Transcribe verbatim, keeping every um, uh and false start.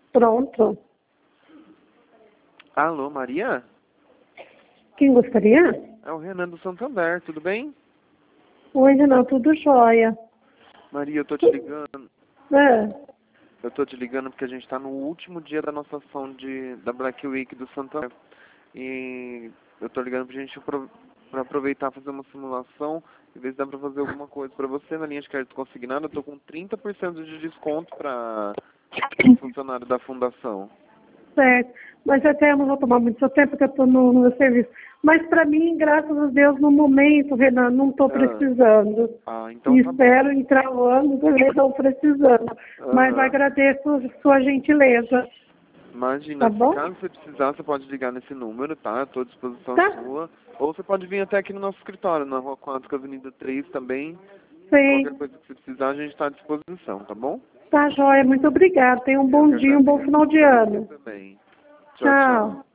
Pronto. Alô, Maria? Quem gostaria? É o Renan do Santander, tudo bem? Oi, Renan, tudo jóia. Maria, eu tô te ligando. É. Eu tô te ligando porque a gente tá no último dia da nossa ação de, da Black Week do Santander. E eu tô ligando pra gente apro- pra aproveitar e fazer uma simulação e ver se dá pra fazer alguma coisa pra você na linha de crédito consignado. Eu tô com trinta por cento de desconto pra funcionário da fundação. Certo. Mas até eu não vou tomar muito seu tempo, porque eu estou no, no meu serviço. Mas para mim, graças a Deus, no momento, Renan, não estou Ah, precisando. ah então E tá bom. espero entrar o ano também estou precisando. Mas Aham. agradeço sua gentileza. Imagina, Tá se bom? caso você precisar, você pode ligar nesse número, tá? Estou à disposição Tá? sua. Ou você pode vir até aqui no nosso escritório, na Rua quatro, Avenida três também. Qualquer Sim. coisa que você precisar, a gente está à disposição, tá bom? Tá, joia. Muito obrigada. Tenha um Eu bom que dia, um bom agradeço. final de Pra você ano. também. Tchau, tchau. Tchau.